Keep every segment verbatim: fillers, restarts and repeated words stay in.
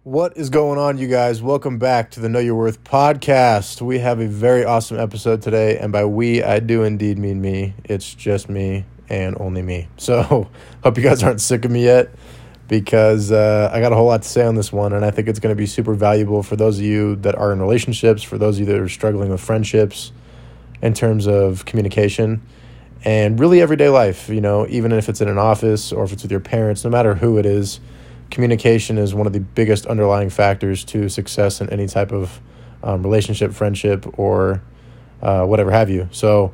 What is going on, you guys? Welcome back to the Know Your Worth podcast. We have a very awesome episode today, and by we, I do indeed mean me. It's just me and only me. So, hope you guys aren't sick of me yet, because uh, I got a whole lot to say on this one, and I think it's going to be super valuable for those of you that are in relationships, for those of you that are struggling with friendships, in terms of communication, and really everyday life, you know, even if it's in an office or if it's with your parents, no matter who it is. Communication is one of the biggest underlying factors to success in any type of um, relationship, friendship, or uh, whatever have you. So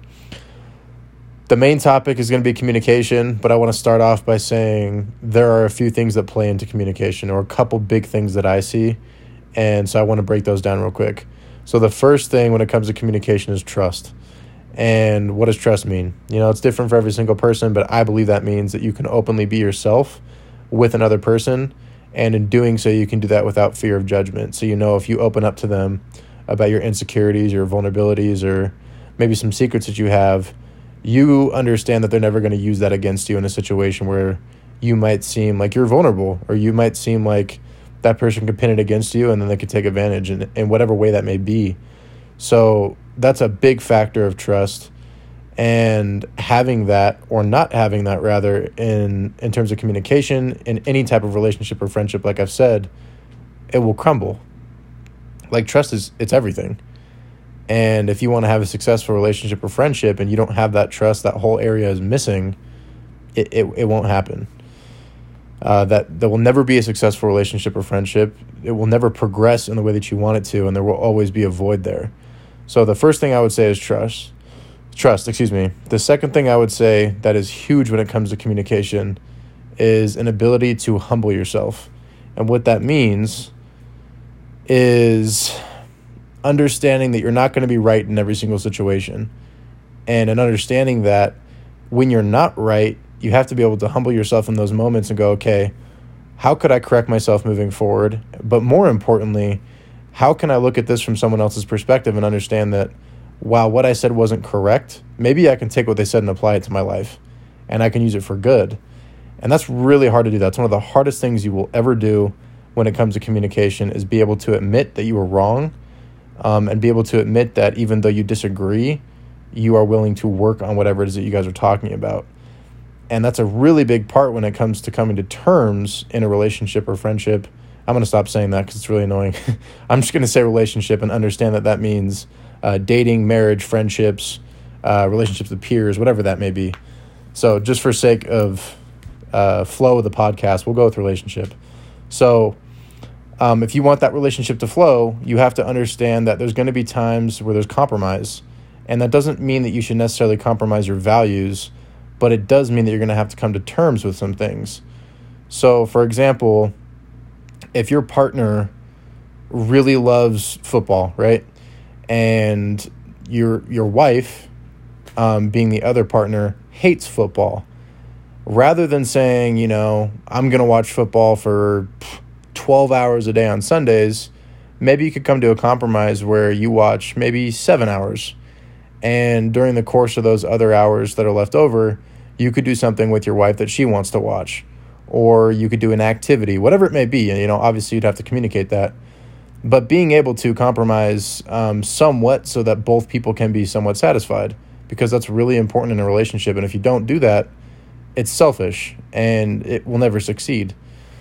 the main topic is going to be communication, but I want to start off by saying there are a few things that play into communication, or a couple big things that I see, and so I want to break those down real quick. So the first thing when it comes to communication is trust. And what does trust mean? You know, it's different for every single person, but I believe that means that you can openly be yourself with another person, and in doing so you can do that without fear of judgment. So you know, if you open up to them about your insecurities, your vulnerabilities, or maybe some secrets that you have, you understand that they're never going to use that against you in a situation where you might seem like you're vulnerable, or you might seem like that person could pin it against you and then they could take advantage in, in whatever way that may be. So that's a big factor of trust. And having that, or not having that rather, in, in terms of communication, in any type of relationship or friendship, like I've said, it will crumble. Like, trust is, it's everything. And if you want to have a successful relationship or friendship and you don't have that trust, that whole area is missing, it, it, it won't happen. Uh, that there will never be a successful relationship or friendship. It will never progress in the way that you want it to, and there will always be a void there. So the first thing I would say is trust. Trust, excuse me. The second thing I would say that is huge when it comes to communication is an ability to humble yourself. And what that means is understanding that you're not going to be right in every single situation. And an understanding that when you're not right, you have to be able to humble yourself in those moments and go, okay, how could I correct myself moving forward? But more importantly, how can I look at this from someone else's perspective and understand that, wow, what I said wasn't correct, maybe I can take what they said and apply it to my life, and I can use it for good. And that's really hard to do. That's one of the hardest things you will ever do when it comes to communication, is be able to admit that you were wrong, um, and be able to admit that even though you disagree, you are willing to work on whatever it is that you guys are talking about. And that's a really big part when it comes to coming to terms in a relationship or friendship. I'm going to stop saying that because it's really annoying. I'm just going to say relationship and understand that that means Uh, dating, marriage, friendships, uh, relationships with peers, whatever that may be. So just for sake of uh, flow of the podcast, we'll go with relationship. So um, if you want that relationship to flow, you have to understand that there's going to be times where there's compromise. And that doesn't mean that you should necessarily compromise your values, but it does mean that you're going to have to come to terms with some things. So for example, if your partner really loves football, right? And your your wife, um, being the other partner, hates football. Rather than saying, you know, I'm going to watch football for twelve hours a day on Sundays, maybe you could come to a compromise where you watch maybe seven hours. And during the course of those other hours that are left over, you could do something with your wife that she wants to watch. Or you could do an activity, whatever it may be. And, you know, obviously you'd have to communicate that. But being able to compromise um, somewhat so that both people can be somewhat satisfied, because that's really important in a relationship. And if you don't do that, it's selfish and it will never succeed.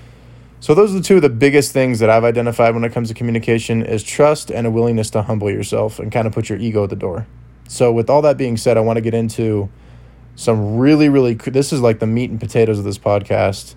So those are the two of the biggest things that I've identified when it comes to communication, is trust and a willingness to humble yourself and kind of put your ego at the door. So with all that being said, I want to get into some really, really, this is like the meat and potatoes of this podcast,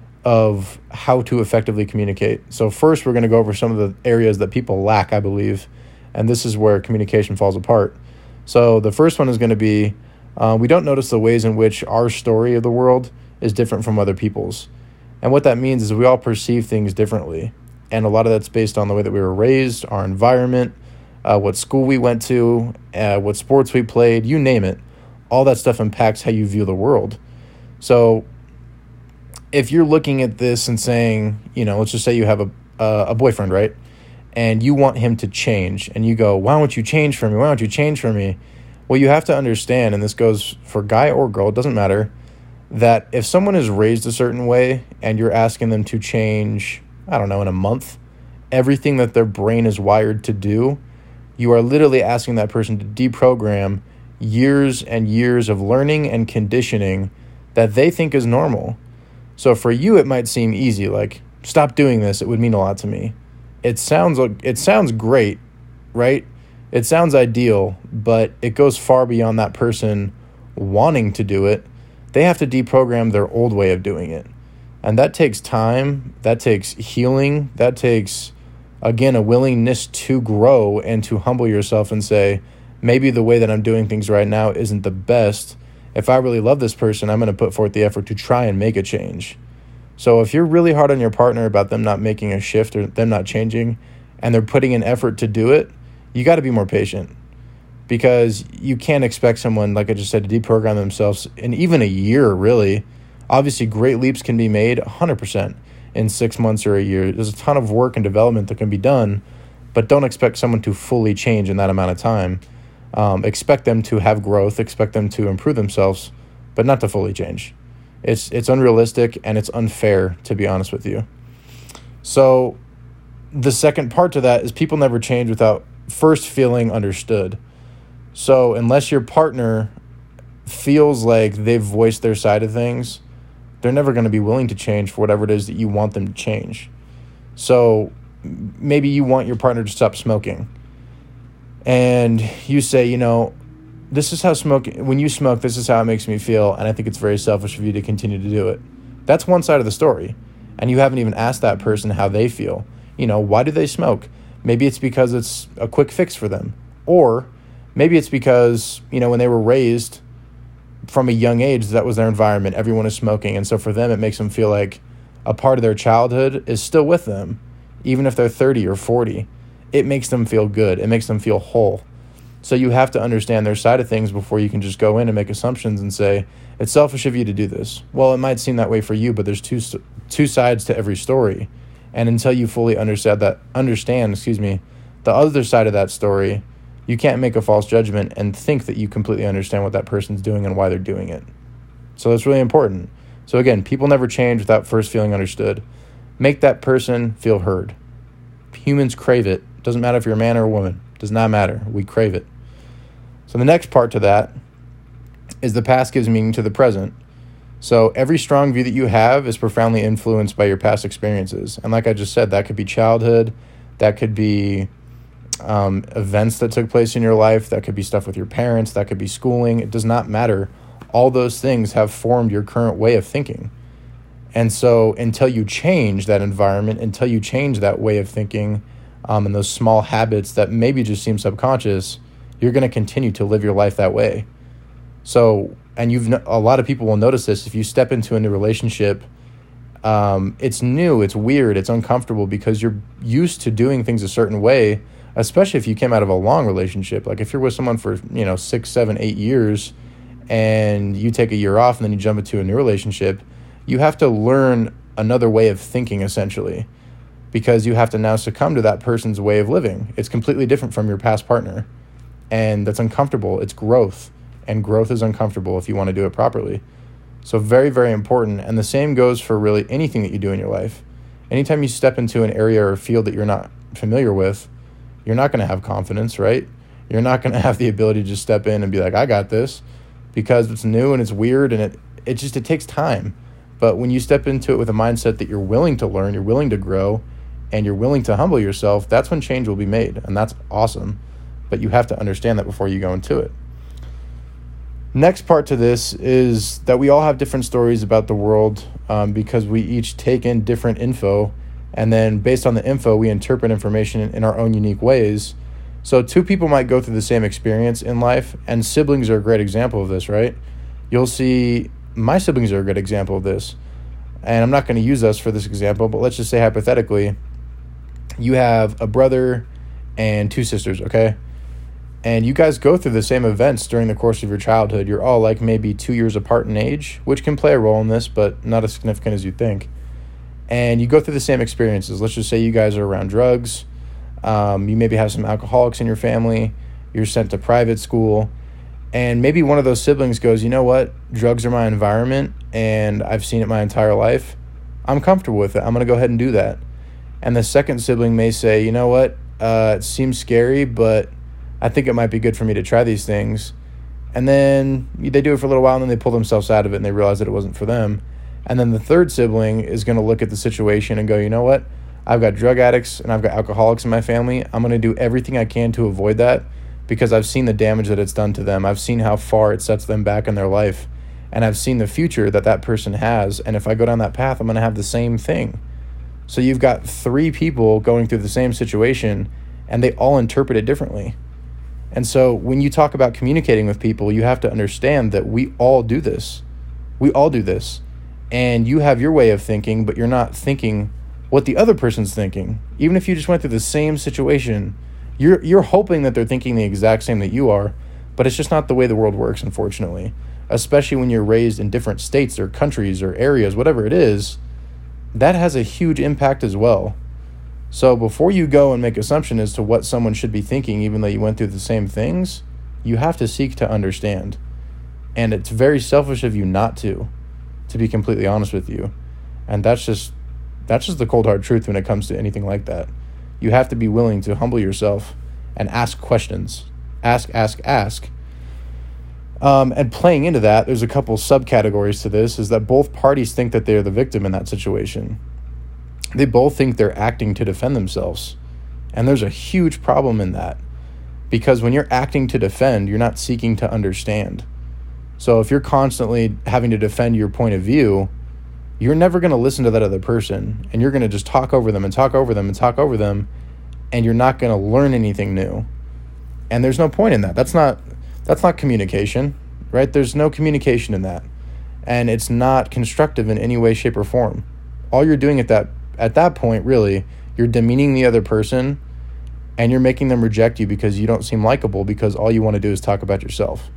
of how to effectively communicate. So first, we're going to go over some of the areas that people lack, I believe, and this is where communication falls apart. So the first one is going to be, uh, we don't notice the ways in which our story of the world is different from other people's. And what that means is we all perceive things differently. And a lot of that's based on the way that we were raised, our environment, uh, what school we went to, uh, what sports we played, you name it. All that stuff impacts how you view the world. So if you're looking at this and saying, you know, let's just say you have a uh, a boyfriend, right? And you want him to change, and you go, why don't you change for me? Why don't you change for me? Well, you have to understand, and this goes for guy or girl, it doesn't matter, that if someone is raised a certain way and you're asking them to change, I don't know, in a month, everything that their brain is wired to do, you are literally asking that person to deprogram years and years of learning and conditioning that they think is normal. So for you, it might seem easy, like, stop doing this. It would mean a lot to me. It sounds like it sounds great, right? It sounds ideal, but it goes far beyond that person wanting to do it. They have to deprogram their old way of doing it. And that takes time. That takes healing. That takes, again, a willingness to grow and to humble yourself and say, maybe the way that I'm doing things right now isn't the best. If I really love this person, I'm going to put forth the effort to try and make a change. So if you're really hard on your partner about them not making a shift or them not changing, and they're putting in effort to do it, you got to be more patient, because you can't expect someone, like I just said, to deprogram themselves in even a year, really. Obviously, great leaps can be made one hundred percent in six months or a year. There's a ton of work and development that can be done, but don't expect someone to fully change in that amount of time. Um, expect them to have growth, expect them to improve themselves, but not to fully change. It's it's unrealistic and it's unfair, to be honest with you. So the second part to that is people never change without first feeling understood. So unless your partner feels like they've voiced their side of things, they're never going to be willing to change for whatever it is that you want them to change. So maybe you want your partner to stop smoking. And you say, you know, this is how smoking, when you smoke, this is how it makes me feel, and I think it's very selfish of you to continue to do it. That's one side of the story. And you haven't even asked that person how they feel. You know, why do they smoke? Maybe it's because it's a quick fix for them. Or maybe it's because, you know, when they were raised from a young age, that was their environment. Everyone is smoking. And so for them, it makes them feel like a part of their childhood is still with them, even if they're thirty or forty. It makes them feel good. It makes them feel whole. So you have to understand their side of things before you can just go in and make assumptions and say, it's selfish of you to do this. Well, it might seem that way for you, but there's two two sides to every story. And until you fully understand that, understand, excuse me, the other side of that story, you can't make a false judgment and think that you completely understand what that person's doing and why they're doing it. So that's really important. So again, people never change without first feeling understood. Make that person feel heard. Humans crave it. Doesn't matter if you're a man or a woman. Does not matter. We crave it. So the next part to that is the past gives meaning to the present. So every strong view that you have is profoundly influenced by your past experiences. And like I just said, that could be childhood. That could be um, events that took place in your life. That could be stuff with your parents. That could be schooling. It does not matter. All those things have formed your current way of thinking. And so until you change that environment, until you change that way of thinking, um, and those small habits that maybe just seem subconscious, you're going to continue to live your life that way. So, and you've a lot of people will notice this. If you step into a new relationship, um, it's new, it's weird, it's uncomfortable because you're used to doing things a certain way, especially if you came out of a long relationship. Like if you're with someone for, you know, six, seven, eight years and you take a year off and then you jump into a new relationship, you have to learn another way of thinking essentially, because you have to now succumb to that person's way of living. It's completely different from your past partner. And that's uncomfortable. It's growth. And growth is uncomfortable if you want to do it properly. So very, very important. And the same goes for really anything that you do in your life. Anytime you step into an area or field that you're not familiar with, you're not going to have confidence, right? You're not going to have the ability to just step in and be like, I got this, because it's new and it's weird and it, it just, it takes time. But when you step into it with a mindset that you're willing to learn, you're willing to grow, and you're willing to humble yourself, that's when change will be made. And that's awesome. But you have to understand that before you go into it. Next part to this is that we all have different stories about the world um, because we each take in different info. And then based on the info, we interpret information in our own unique ways. So two people might go through the same experience in life, and siblings are a great example of this, right? You'll see my siblings are a good example of this. And I'm not going to use us for this example, but let's just say hypothetically, you have a brother and two sisters, okay? And you guys go through the same events during the course of your childhood. You're all like maybe two years apart in age, which can play a role in this, but not as significant as you think. And you go through the same experiences. Let's just say you guys are around drugs. Um, you maybe have some alcoholics in your family. You're sent to private school. And maybe one of those siblings goes, you know what? Drugs are my environment, and I've seen it my entire life. I'm comfortable with it. I'm going to go ahead and do that. And the second sibling may say, you know what, uh, it seems scary, but I think it might be good for me to try these things. And then they do it for a little while, and then they pull themselves out of it, and they realize that it wasn't for them. And then the third sibling is going to look at the situation and go, you know what, I've got drug addicts and I've got alcoholics in my family. I'm going to do everything I can to avoid that because I've seen the damage that it's done to them. I've seen how far it sets them back in their life. And I've seen the future that that person has. And if I go down that path, I'm going to have the same thing. So you've got three people going through the same situation, and they all interpret it differently. And so when you talk about communicating with people, you have to understand that we all do this. We all do this. And you have your way of thinking, but you're not thinking what the other person's thinking. Even if you just went through the same situation, you're you're hoping that they're thinking the exact same that you are, but it's just not the way the world works, unfortunately. Especially when you're raised in different states or countries or areas, whatever it is, that has a huge impact as well. So before you go and make assumption as to what someone should be thinking, even though you went through the same things, you have to seek to understand. And it's very selfish of you not to, to be completely honest with you. And that's just that's just the cold hard truth when it comes to anything like that. You have to be willing to humble yourself and ask questions. Ask, ask, ask. Um, and playing into that, there's a couple subcategories to this, is that both parties think that they're the victim in that situation. They both think they're acting to defend themselves. And there's a huge problem in that. Because when you're acting to defend, you're not seeking to understand. So if you're constantly having to defend your point of view, you're never going to listen to that other person. And you're going to just talk over them and talk over them and talk over them. And you're not going to learn anything new. And there's no point in that. That's not that's not communication, right? There's no communication in that. And it's not constructive in any way, shape, or form. All you're doing at that at that point, really, you're demeaning the other person, and you're making them reject you because you don't seem likable, because all you want to do is talk about yourself.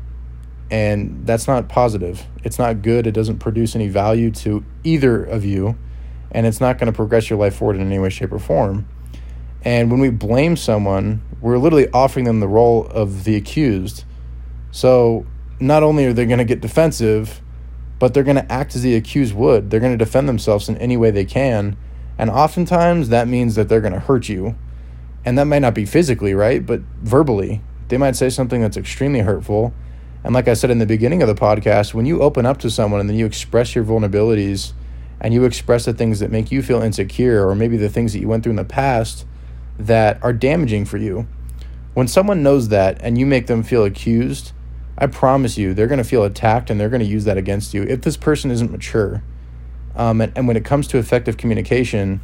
And that's not positive. It's not good. It doesn't produce any value to either of you, and it's not going to progress your life forward in any way, shape, or form. And when we blame someone, we're literally offering them the role of the accused. So not only are they going to get defensive, but they're going to act as the accused would. They're going to defend themselves in any way they can. And oftentimes that means that they're going to hurt you. And that might not be physically, right? But verbally. They might say something that's extremely hurtful. And like I said in the beginning of the podcast, when you open up to someone and then you express your vulnerabilities and you express the things that make you feel insecure, or maybe the things that you went through in the past that are damaging for you, when someone knows that and you make them feel accused, I promise you they're going to feel attacked, and they're going to use that against you if this person isn't mature. Um, and, and when it comes to effective communication,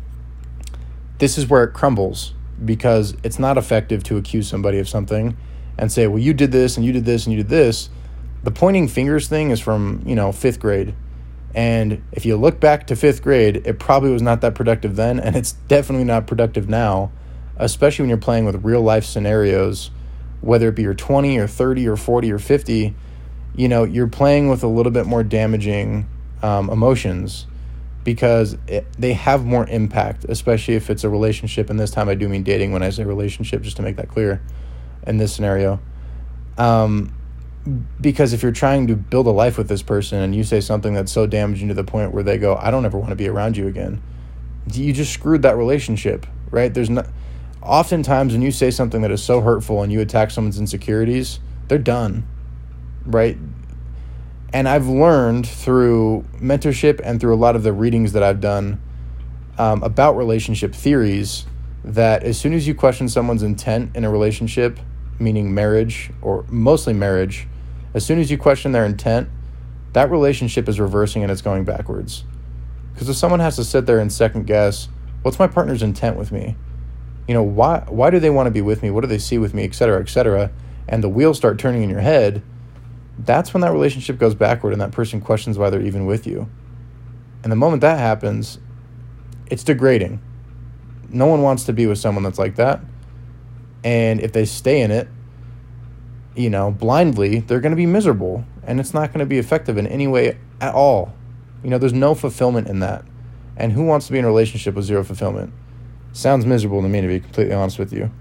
this is where it crumbles, because it's not effective to accuse somebody of something and say, well, you did this and you did this and you did this. The pointing fingers thing is from, you know, fifth grade. And if you look back to fifth grade, it probably was not that productive then, and it's definitely not productive now, especially when you're playing with real life scenarios, whether it be you're twenty or thirty or forty or fifty, you know, you're playing with a little bit more damaging um, emotions, because it, they have more impact, especially if it's a relationship. And this time I do mean dating when I say relationship, just to make that clear in this scenario. Um, because if you're trying to build a life with this person and you say something that's so damaging to the point where they go, I don't ever want to be around you again, you just screwed that relationship, right? There's not, oftentimes when you say something that is so hurtful and you attack someone's insecurities, they're done, right? And I've learned through mentorship and through a lot of the readings that I've done um, about relationship theories, that as soon as you question someone's intent in a relationship, meaning marriage, or mostly marriage, as soon as you question their intent, that relationship is reversing and it's going backwards. Because if someone has to sit there and second guess, what's my partner's intent with me? You know, why why do they want to be with me? What do they see with me, et cetera, et cetera? And the wheels start turning in your head. That's when that relationship goes backward and that person questions why they're even with you. And the moment that happens, it's degrading. No one wants to be with someone that's like that. And if they stay in it, you know, blindly, they're going to be miserable. And it's not going to be effective in any way at all. You know, there's no fulfillment in that. And who wants to be in a relationship with zero fulfillment? Sounds miserable to me, to be completely honest with you.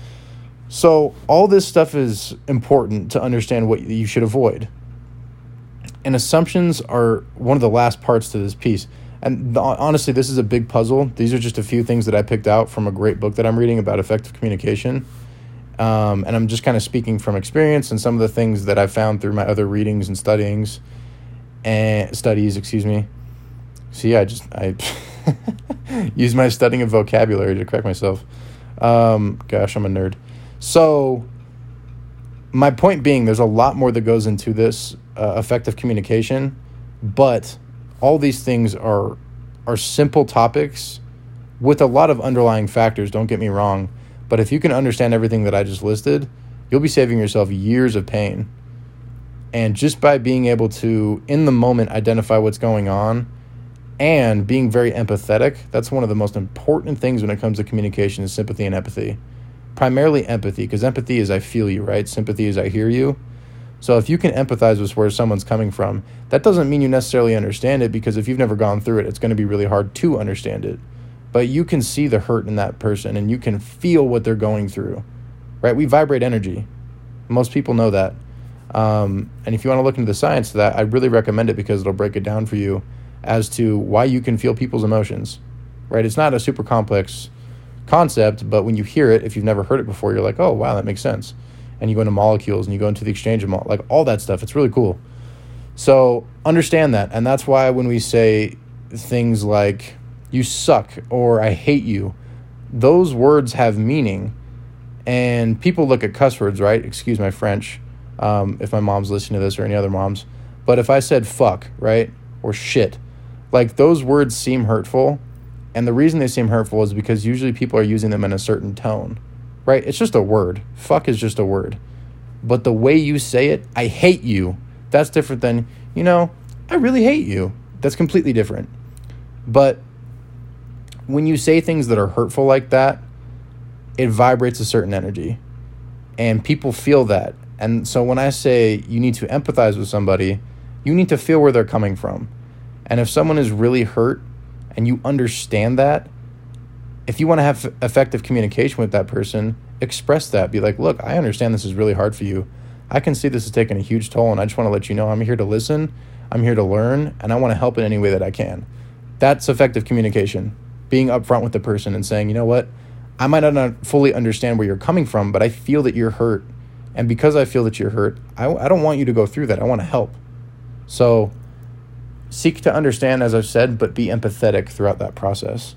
So all this stuff is important to understand what you should avoid. And assumptions are one of the last parts to this piece. And the, honestly, this is a big puzzle. These are just a few things that I picked out from a great book that I'm reading about effective communication. Um, and I'm just kind of speaking from experience and some of the things that I found through my other readings and studyings and studies, excuse me. See, I just, I use my studying of vocabulary to correct myself. Um, gosh, I'm a nerd. So my point being, there's a lot more that goes into this uh, effective communication, but all these things are are simple topics with a lot of underlying factors, don't get me wrong. But if you can understand everything that I just listed, you'll be saving yourself years of pain. And just by being able to, in the moment, identify what's going on and being very empathetic, that's one of the most important things when it comes to communication is sympathy and empathy. Primarily empathy, because empathy is I feel you, right? Sympathy is I hear you. So if you can empathize with where someone's coming from, that doesn't mean you necessarily understand it, because if you've never gone through it, it's going to be really hard to understand it. But you can see the hurt in that person and you can feel what they're going through, right? We vibrate energy. Most people know that. Um, and if you want to look into the science of that, I really recommend it because it'll break it down for you as to why you can feel people's emotions, right? It's not a super complex concept, but when you hear it, if you've never heard it before, you're like, oh, wow, that makes sense. And you go into molecules and you go into the exchange of, mo- like all that stuff. It's really cool. So understand that. And that's why when we say things like, you suck, or I hate you, those words have meaning. And people look at cuss words, right? Excuse my French, um, if my mom's listening to this or any other moms. But if I said fuck, right, or shit, like those words seem hurtful. And the reason they seem hurtful is because usually people are using them in a certain tone, right? It's just a word. Fuck is just a word. But the way you say it, I hate you, that's different than, you know, I really hate you. That's completely different. But when you say things that are hurtful like that, it vibrates a certain energy. And people feel that. And so when I say you need to empathize with somebody, you need to feel where they're coming from. And if someone is really hurt and you understand that, if you want to have effective communication with that person, express that. Be like, look, I understand this is really hard for you. I can see this is taking a huge toll, and I just want to let you know I'm here to listen, I'm here to learn, and I want to help in any way that I can. That's effective communication. Being upfront with the person and saying, you know what, I might not fully understand where you're coming from, but I feel that you're hurt. And because I feel that you're hurt, I, I don't want you to go through that. I want to help. So seek to understand, as I've said, but be empathetic throughout that process.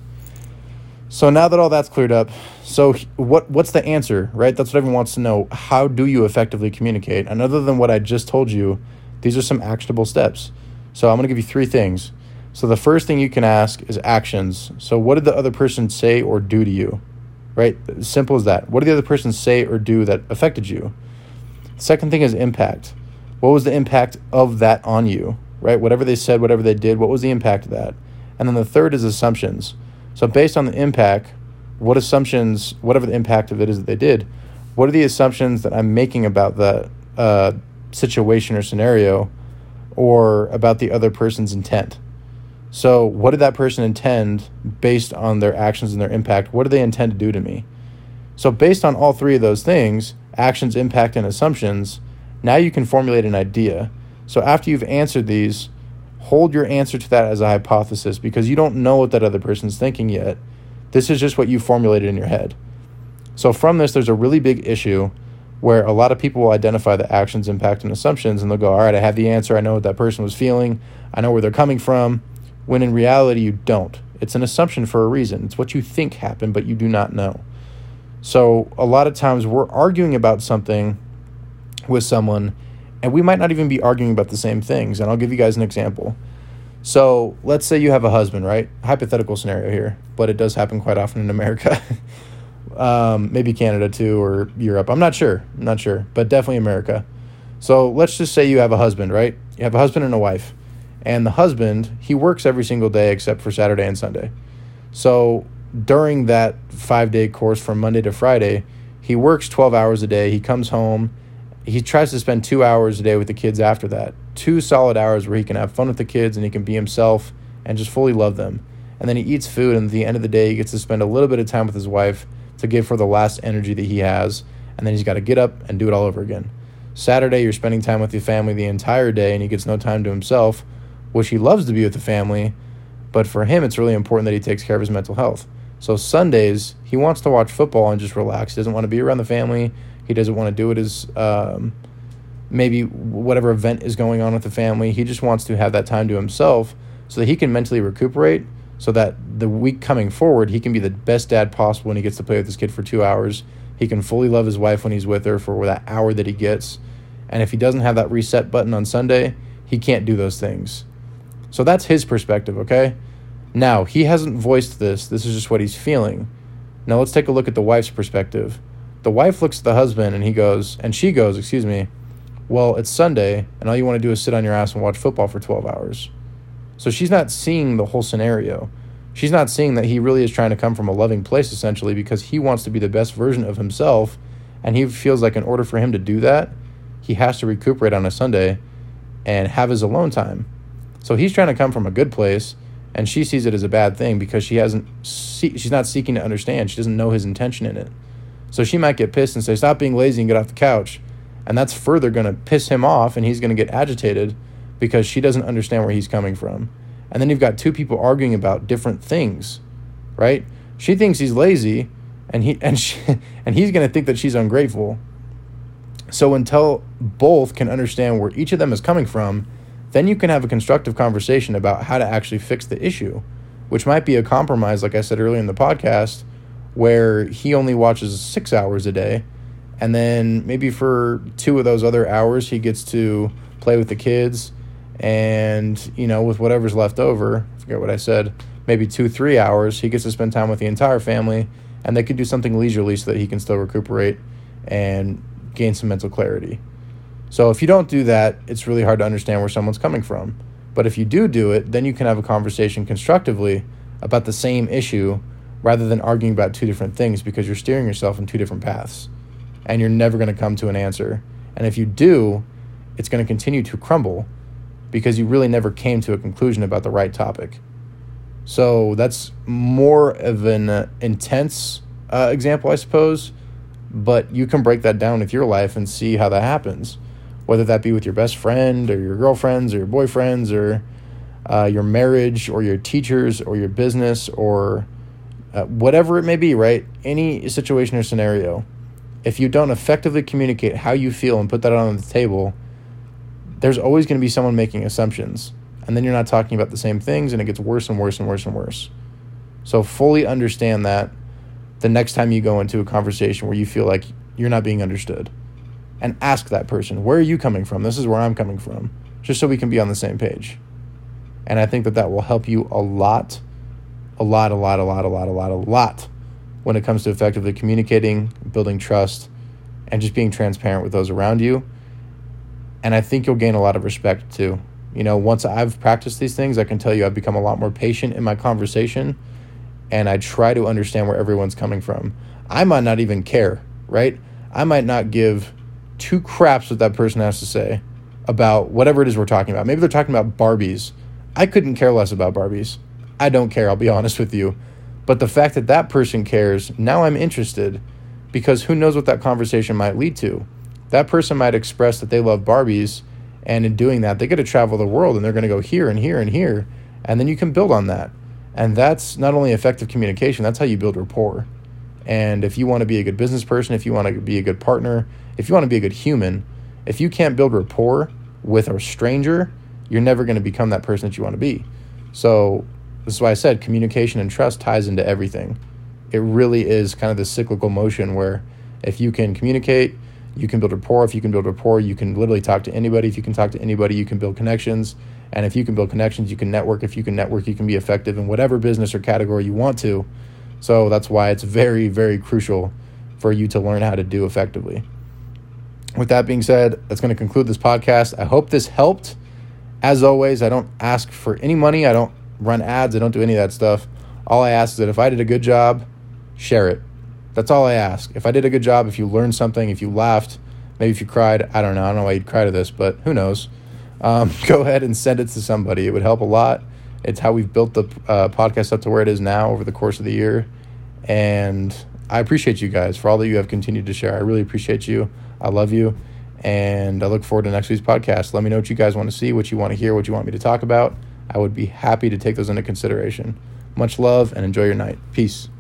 So now that all that's cleared up, so what what's the answer, right? That's what everyone wants to know. How do you effectively communicate? And other than what I just told you, these are some actionable steps. So I'm going to give you three things. So the first thing you can ask is actions. So what did the other person say or do to you, right? Simple as that. What did the other person say or do that affected you? Second thing is impact. What was the impact of that on you, right? Whatever they said, whatever they did, what was the impact of that? And then the third is assumptions. So based on the impact, what assumptions, whatever the impact of it is that they did, what are the assumptions that I'm making about the uh, situation or scenario, or about the other person's intent? So what did that person intend based on their actions and their impact? What do they intend to do to me? So based on all three of those things, actions, impact, and assumptions, now you can formulate an idea. So after you've answered these, hold your answer to that as a hypothesis, because you don't know what that other person's thinking yet. This is just what you formulated in your head. So from this, there's a really big issue where a lot of people will identify the actions, impact, and assumptions, and they'll go, all right, I have the answer. I know what that person was feeling. I know where they're coming from. When in reality, you don't. It's an assumption for a reason. It's what you think happened, but you do not know. So a lot of times we're arguing about something with someone, and we might not even be arguing about the same things. And I'll give you guys an example. So let's say you have a husband, right? Hypothetical scenario here, but it does happen quite often in America. um, maybe Canada too, or Europe. I'm not sure. I'm not sure, but definitely America. So let's just say you have a husband, right? You have a husband and a wife. And the husband, he works every single day except for Saturday and Sunday. So during that five-day course from Monday to Friday, he works twelve hours a day. He comes home. He tries to spend two hours a day with the kids after that. Two solid hours where he can have fun with the kids and he can be himself and just fully love them. And then he eats food, and at the end of the day, he gets to spend a little bit of time with his wife to give her the last energy that he has. And then he's got to get up and do it all over again. Saturday, you're spending time with your family the entire day, and he gets no time to himself, which he loves to be with the family, But for him, it's really important that he takes care of his mental health. So Sundays, he wants to watch football and just relax. He doesn't want to be around the family. He doesn't want to do it as um, maybe whatever event is going on with the family. He just wants to have that time to himself so that he can mentally recuperate, so that the week coming forward, he can be the best dad possible when he gets to play with his kid for two hours. He can fully love his wife when he's with her for that hour that he gets. And if he doesn't have that reset button on Sunday, he can't do those things. So that's his perspective, okay? Now, he hasn't voiced this. This is just what he's feeling. Now, let's take a look at the wife's perspective. The wife looks at the husband, and he goes, and she goes, excuse me, well, it's Sunday, and all you want to do is sit on your ass and watch football for twelve hours. So she's not seeing the whole scenario. She's not seeing that he really is trying to come from a loving place, essentially, because he wants to be the best version of himself, and he feels like in order for him to do that, he has to recuperate on a Sunday and have his alone time. So he's trying to come from a good place, and she sees it as a bad thing because she hasn't. See, she's not seeking to understand. She doesn't know his intention in it. So she might get pissed and say, "Stop being lazy and get off the couch," and that's further going to piss him off, and he's going to get agitated because she doesn't understand where he's coming from. And then you've got two people arguing about different things, right? She thinks he's lazy, and he and she, and he's going to think that she's ungrateful. So until both can understand where each of them is coming from, then you can have a constructive conversation about how to actually fix the issue, which might be a compromise, like I said earlier in the podcast, where he only watches six hours a day, and then maybe for two of those other hours, he gets to play with the kids, and, you know, with whatever's left over, I forget what I said, maybe two, three hours, he gets to spend time with the entire family, and they could do something leisurely so that he can still recuperate and gain some mental clarity. So if you don't do that, it's really hard to understand where someone's coming from. But if you do do it, then you can have a conversation constructively about the same issue rather than arguing about two different things, because you're steering yourself in two different paths and you're never going to come to an answer. And if you do, it's going to continue to crumble because you really never came to a conclusion about the right topic. So that's more of an uh, intense uh, example, I suppose, but you can break that down with your life and see how that happens. Whether that be with your best friend or your girlfriends or your boyfriends or uh, your marriage or your teachers or your business or uh, whatever it may be, right? Any situation or scenario. If you don't effectively communicate how you feel and put that on the table, there's always going to be someone making assumptions. And then you're not talking about the same things, and it gets worse and worse and worse and worse. So fully understand that the next time you go into a conversation where you feel like you're not being understood. And ask that person, where are you coming from? This is where I'm coming from, just so we can be on the same page. And I think that that will help you a lot, a lot, a lot, a lot, a lot, a lot, a lot when it comes to effectively communicating, building trust, and just being transparent with those around you. And I think you'll gain a lot of respect too. You know, once I've practiced these things, I can tell you I've become a lot more patient in my conversation, and I try to understand where everyone's coming from. I might not even care, right? I might not give two craps what that person has to say about whatever it is we're talking about. Maybe they're talking about Barbies. I couldn't care less about Barbies. I don't care, I'll be honest with you. But the fact that that person cares, now I'm interested, because who knows what that conversation might lead to. That person might express that they love Barbies, and in doing that, they get to travel the world, and they're going to go here and here and here, and then you can build on that. And that's not only effective communication, that's how you build rapport. And if you want to be a good business person, if you want to be a good partner, if you want to be a good human, if you can't build rapport with a stranger, you're never going to become that person that you want to be. So this is why I said communication and trust ties into everything. It really is kind of this cyclical motion where if you can communicate, you can build rapport. If you can build rapport, you can literally talk to anybody. If you can talk to anybody, you can build connections. And if you can build connections, you can network. If you can network, you can be effective in whatever business or category you want to. So that's why it's very, very crucial for you to learn how to do effectively. With that being said, that's going to conclude this podcast. I hope this helped. As always, I don't ask for any money. I don't run ads. I don't do any of that stuff. All I ask is that if I did a good job, share it. That's all I ask. If I did a good job, if you learned something, if you laughed, maybe if you cried, I don't know. I don't know why you'd cry to this, but who knows? Um, go ahead and send it to somebody. It would help a lot. It's how we've built the uh, podcast up to where it is now over the course of the year. And I appreciate you guys for all that you have continued to share. I really appreciate you. I love you. And I look forward to next week's podcast. Let me know what you guys want to see, what you want to hear, what you want me to talk about. I would be happy to take those into consideration. Much love and enjoy your night. Peace.